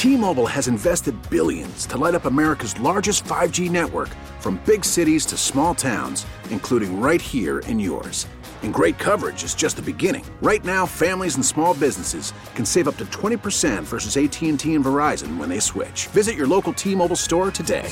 T-Mobile has invested billions to light up America's largest 5G network, from big cities to small towns, including right here in yours. And great coverage is just the beginning. Right now, families and small businesses can save up to 20% versus AT&T and Verizon when they switch. Visit your local T-Mobile store today.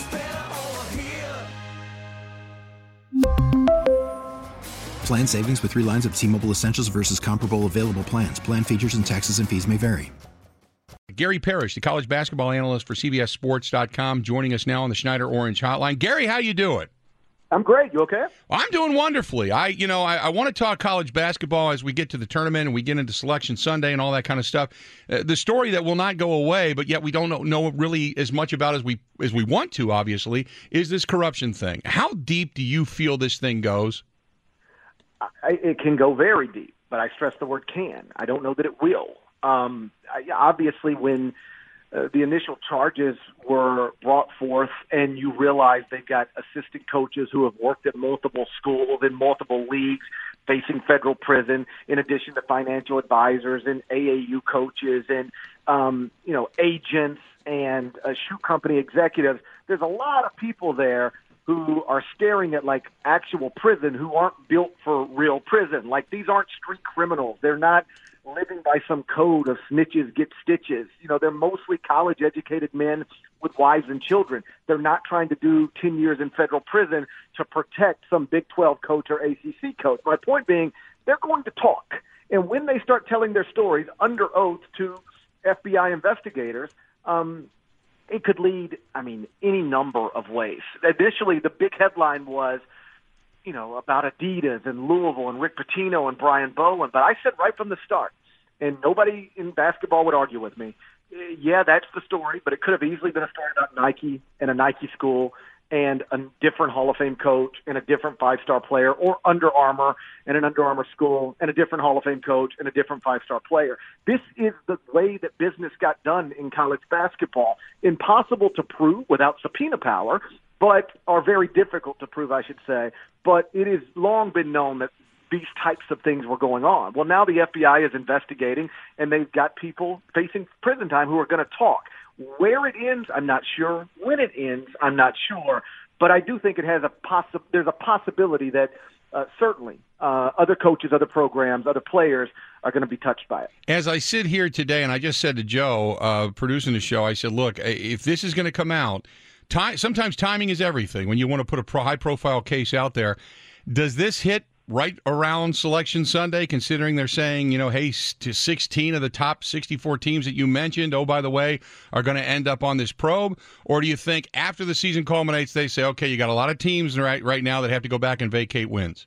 Plan savings with 3 lines of T-Mobile Essentials versus comparable available plans. Plan features and taxes and fees may vary. Gary Parrish, the college basketball analyst for CBSSports.com, joining us now on the Schneider Orange Hotline. Gary, how you doing? I'm great. You okay? Well, I'm doing wonderfully. I want to talk college basketball as we get to the tournament and we get into Selection Sunday and all that kind of stuff. The story that will not go away, but yet we don't know really as much about as we want to, obviously, is this corruption thing. How deep do you feel this thing goes? It can go very deep, but I stress the word can. I don't know that it will. Obviously, when the initial charges were brought forth and you realize they've got assistant coaches who have worked at multiple schools in multiple leagues facing federal prison, in addition to financial advisors and AAU coaches and, agents and shoe company executives, there's a lot of people there who are staring at like actual prison who aren't built for real prison. Like, these aren't street criminals. They're not living by some code of snitches get stitches. They're mostly college-educated men with wives and children. They're not trying to do 10 years in federal prison to protect some Big 12 coach or ACC coach. My point being, they're going to talk. And when they start telling their stories under oath to FBI investigators, it could lead, any number of ways. Initially, the big headline was, about Adidas and Louisville and Rick Pitino and Brian Bowen. But I said right from the start, and nobody in basketball would argue with me, yeah, that's the story, but it could have easily been a story about Nike and a Nike school and a different Hall of Fame coach and a different 5-star player, or Under Armour and an Under Armour school and a different Hall of Fame coach and a different 5-star player. This is the way that business got done in college basketball. Impossible to prove without subpoena power, are very difficult to prove, I should say. But it has long been known that these types of things were going on. Well, now the FBI is investigating, and they've got people facing prison time who are going to talk. Where it ends, I'm not sure. When it ends, I'm not sure. But I do think it has there's a possibility that certainly other coaches, other programs, other players are going to be touched by it. As I sit here today, and I just said to Joe, producing the show, I said, look, if this is going to come out, sometimes timing is everything when you want to put a high-profile case out there. Does this hit right around Selection Sunday, considering they're saying, hey, to 16 of the top 64 teams that you mentioned, oh, by the way, are going to end up on this probe? Or do you think after the season culminates, they say, okay, you got a lot of teams right now that have to go back and vacate wins?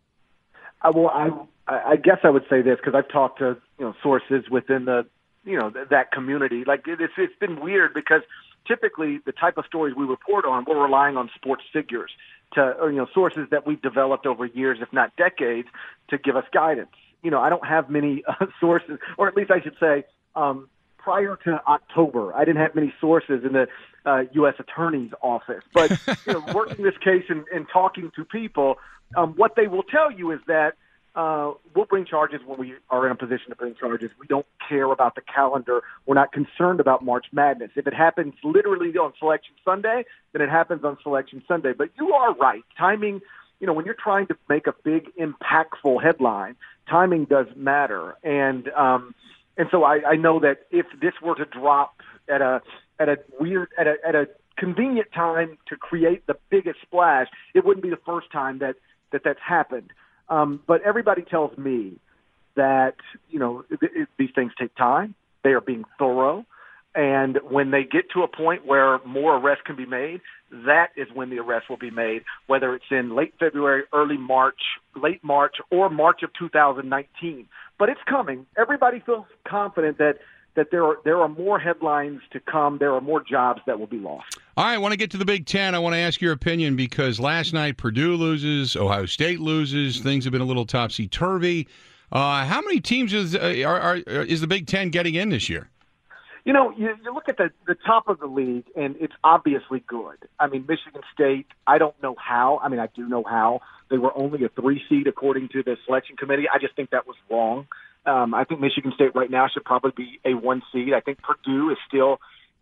I guess I would say this, because I've talked to sources within the that community. Like, it's been weird because typically the type of stories we report on, we're relying on sports figures sources that we've developed over years, if not decades, to give us guidance. I don't have many sources, or at least I should say, prior to October, I didn't have many sources in the U.S. Attorney's Office. But working this case and talking to people, what they will tell you is that we'll bring charges when we are in a position to bring charges. We don't care about the calendar. We're not concerned about March Madness. If it happens literally on Selection Sunday, then it happens on Selection Sunday. But you are right. Timing, when you're trying to make a big, impactful headline, timing does matter. And so I know that if this were to drop at a convenient time to create the biggest splash, it wouldn't be the first time that's happened. But everybody tells me that, these things take time. They are being thorough. And when they get to a point where more arrests can be made, that is when the arrest will be made, whether it's in late February, early March, late March, or March of 2019. But it's coming. Everybody feels confident that there are more headlines to come. There are more jobs that will be lost. All right, I want to get to the Big Ten. I want to ask your opinion because last night Purdue loses, Ohio State loses. Things have been a little topsy-turvy. How many teams is the Big Ten getting in this year? You look at the top of the league, and it's obviously good. Michigan State, I don't know how. I do know how. They were only a 3 seed according to the selection committee. I just think that was wrong. I think Michigan State right now should probably be a 1 seed. I think Purdue is still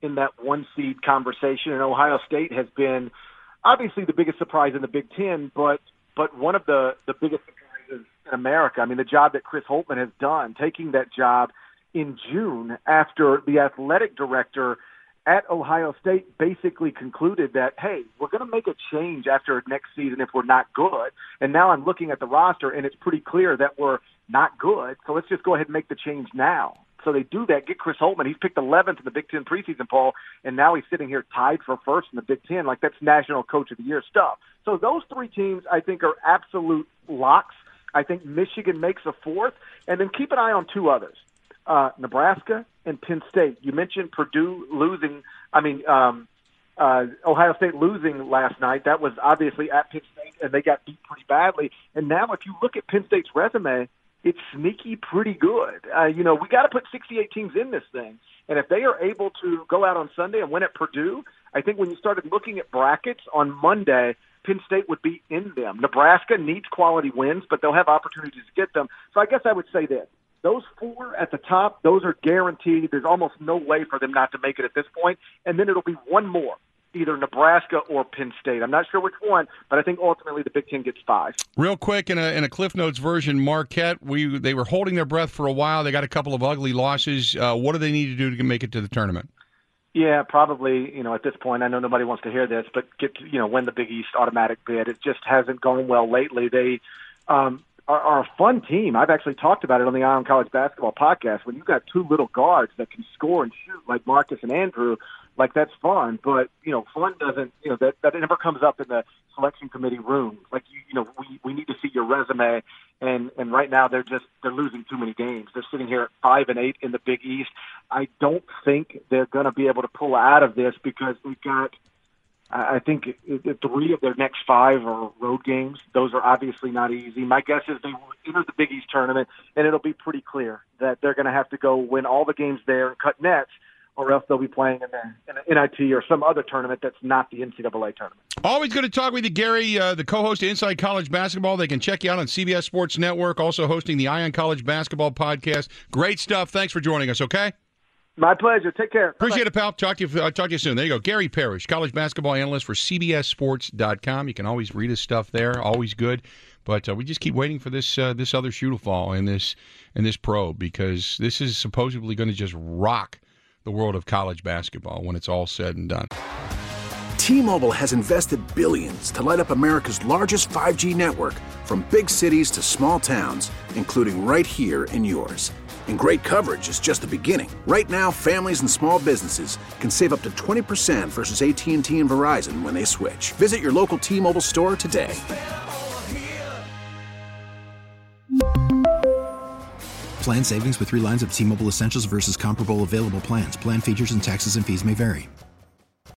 in that one seed conversation, and Ohio State has been obviously the biggest surprise in the Big Ten, but one of the biggest surprises in America. I mean, the job that Chris Holtmann has done, taking that job in June after the athletic director at Ohio State basically concluded that, hey, we're going to make a change after next season if we're not good. And now I'm looking at the roster, and it's pretty clear that we're not good, so let's just go ahead and make the change now. So they do that, get Chris Holtmann. He's picked 11th in the Big Ten preseason poll, and now he's sitting here tied for first in the Big Ten. Like, that's National Coach of the Year stuff. So those three teams, I think, are absolute locks. I think Michigan makes a fourth. And then keep an eye on two others, Nebraska and Penn State. You mentioned Purdue losing – Ohio State losing last night. That was obviously at Penn State, and they got beat pretty badly. And now if you look at Penn State's resume, it's sneaky pretty good. We got to put 68 teams in this thing. And if they are able to go out on Sunday and win at Purdue, I think when you started looking at brackets on Monday, Penn State would be in them. Nebraska needs quality wins, but they'll have opportunities to get them. So I guess I would say this. Those four at the top, those are guaranteed. There's almost no way for them not to make it at this point. And then it'll be one more, either Nebraska or Penn State. I'm not sure which one, but I think ultimately the Big Ten gets 5. Real quick, in a Cliff Notes version, Marquette, they were holding their breath for a while. They got a couple of ugly losses. What do they need to do to make it to the tournament? Yeah, probably, at this point, I know nobody wants to hear this, but win the Big East automatic bid. It just hasn't gone well lately. They are a fun team. I've actually talked about it on the Eye on College Basketball podcast. When you've got two little guards that can score and shoot like Marcus and Andrew, like, that's fun. But, fun doesn't, that never comes up in the selection committee room. Like, we need to see your resume. And right now they're losing too many games. They're sitting here at 5-8 in the Big East. I don't think they're going to be able to pull out of this because we've got, I think, 3 of their next 5 are road games. Those are obviously not easy. My guess is they will enter the Big East tournament, and it'll be pretty clear that they're going to have to go win all the games there and cut nets, or else they'll be playing in an NIT or some other tournament that's not the NCAA tournament. Always good to talk with you, Gary, the co-host of Inside College Basketball. They can check you out on CBS Sports Network, also hosting the Eye on College Basketball podcast. Great stuff. Thanks for joining us, okay? My pleasure. Take care. Appreciate it, pal. Talk to you soon. There you go. Gary Parrish, college basketball analyst for CBSSports.com. You can always read his stuff there. Always good. But we just keep waiting for this other shoe to fall in this probe, because this is supposedly going to just rock the world of college basketball when it's all said and done. T-Mobile has invested billions to light up America's largest 5G network, from big cities to small towns, including right here in yours. And great coverage is just the beginning. Right now, families and small businesses can save up to 20% versus AT&T and Verizon when they switch. Visit your local T-Mobile store today. Plan savings with 3 lines of T-Mobile Essentials versus comparable available plans. Plan features and taxes and fees may vary.